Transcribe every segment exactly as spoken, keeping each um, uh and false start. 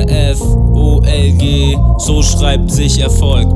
R F O L G, so schreibt sich Erfolg.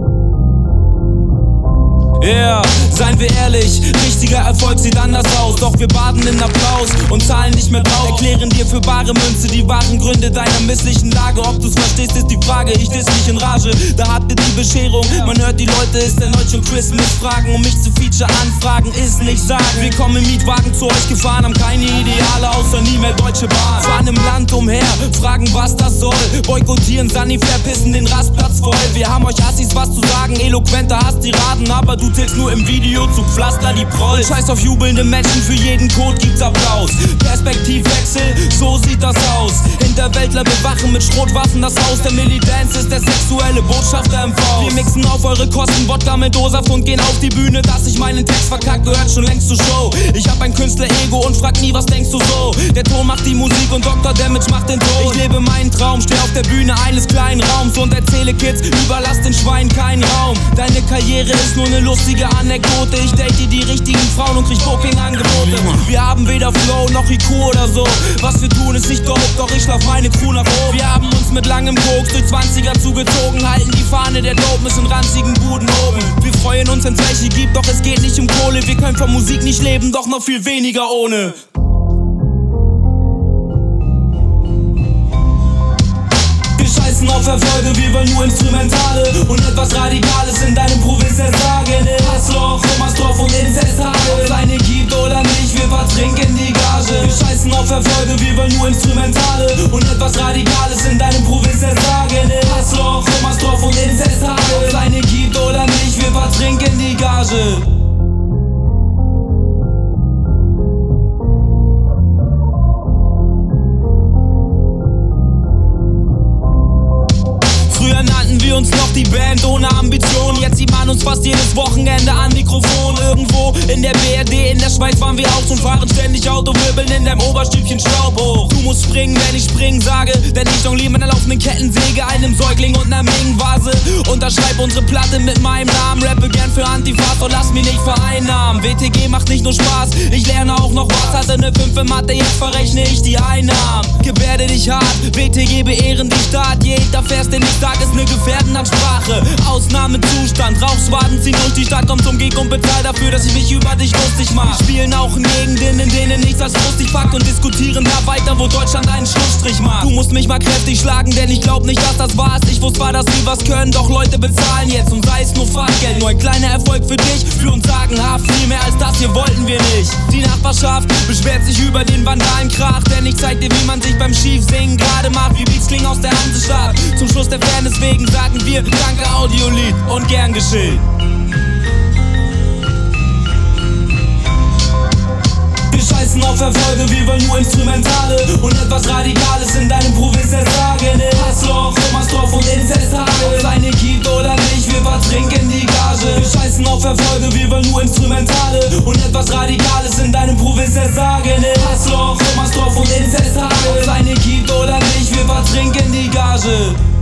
Ja, yeah, seien wir ehrlich, richtiger Erfolg sieht anders aus. Doch wir baden in Applaus und zahlen nicht mehr drauf. Erklären dir für bare Münze die wahren Gründe deiner misslichen Lage. Ob du's verstehst, ist die Frage, ich diss mich in Rage. Da habt ihr die Bescherung, man hört die Leute, ist erneut schon Christmas fragen. Um mich zu Feature anfragen, ist nicht sagen. Wir kommen im Mietwagen zu euch gefahren, haben keine Ideale, außer nie mehr Deutsche Bahn. Fahren im Land umher, fragen was das soll. Boykottieren Sunny, verpissen den Rastplatz voll. Wir haben euch Assis was zu sagen, eloquenter Hasstiraden, aber du tilgst nur im Video zu Pflaster die Proll. Scheiß auf jubelnde Menschen, für jeden Code gibt's Applaus. Perspektivwechsel, so sieht das aus. Hinterwäldler bewachen mit Schrotwaffen das Haus. Der Militance ist der sexuelle Botschafter im V. Wir mixen auf eure Kosten Wodka mit O-Saft und gehen auf die Bühne. Dass ich meinen Text verkackt, gehört schon längst zur Show. Ich hab ein Künstler-Ego und frag nie, was denkst du so? Der Ton macht die Musik und Doktor Damage macht den Ton. Ich lebe meinen Traum, steh auf der Bühne eines kleinen Raums und erzähle Kids, überlass den Schweinen keinen Raum. Deine Karriere ist nur eine lustige Anekdote. Ich date die richtigen Frauen und krieg Booking-Angebote. Wir haben weder Flow noch I Q oder so. Was wir tun ist nicht dope, doch ich lauf meine Crew nach oben. Wir haben uns mit langem Koks durch zwanziger zugezogen, halten die Fahne der Dopeness in ranzigen Buden oben. Wir freuen uns, wenn's welche gibt, doch es geht nicht um Kohle. Wir können von Musik nicht leben, doch noch viel weniger ohne. Wir scheißen auf Erfolge, wir wollen nur Instrumentale und etwas Radikales in deinem Provinzess sagen. Hassloch, Thomasdorf und Inzesthage. Ob's eine gibt oder nicht, wir vertrinken die Gage. Wir scheißen auf Erfolge, wir wollen nur Instrumentale und etwas Radikales in deinem Provinzess sagen. Hassloch, Thomasdorf und Inzesthage. Ob's eine gibt oder nicht, wir vertrinken die Gage. Früher nannten wir uns noch die Band ohne Ambition. Jetzt sieht man uns fast jedes Wochenende an Mikrofon. Irgendwo in der B R D, in der Schweiz waren wir auch und fahren ständig Auto, wirbeln in deinem Oberstübchen Staub hoch. Du musst springen, wenn ich springen sage, denn ich jongliere mit einer laufenden Kettensäge, einem Säugling und einer Ming-Vase. Unterschreib unsere Platte mit meinem Namen, rappe gern für Antifas, doch lass mich nicht vereinnahmen. W T G macht nicht nur Spaß, ich lerne auch noch was. Hatte ne fünf in Mathe, jetzt verrechne ich die Einnahmen. Gebärde dich hart, W T G beehren die Stadt. Jeder Vers, den ich sag, ist ne Gefährdenansprache. Ausnahmezustand, Rauchswaden ziehen durch die Stadt, komm zum Gig und bezahl dafür, dass ich mich über dich lustig mach. Wir spielen auch in Gegenden, in denen nichts als lustig packt und diskutieren da weiter, wo Deutschland einen Schlussstrich macht. Du musst mich mal kräftig schlagen, denn ich glaub nicht, dass das war's. Ich wusste zwar, dass sie was können, doch Leute bezahlen jetzt und sei es nur Fahrtgeld. Nur ein kleiner Erfolg für dich, für uns sagenhaft. Viel mehr als das hier wollten wir nicht. Die Nachbarschaft beschwert sich über den Vandalenkrach, denn ich zeig dir, wie man sich beim Schiefsingen gerade macht. Wie Beats klingen aus der Hansestadt. Zum Schluss der Fairness wegen sagen wir danke Audiolied und gern geschehen. Wir scheißen auf Erfolge, wir wollen nur Instrumentale und etwas Radikales in deinem Provinzess sagen. Hassloch, Thomasdorf und Inzesthage. Ob's eine gibt oder nicht, wir vertrinken die Gage. Wir scheißen auf Erfolge, wir wollen nur Instrumentale und etwas Radikales in deinem Provinzess sagen. Hassloch, Thomasdorf und Inzesthage. Ob's eine gibt oder nicht, wir vertrinken die Gage.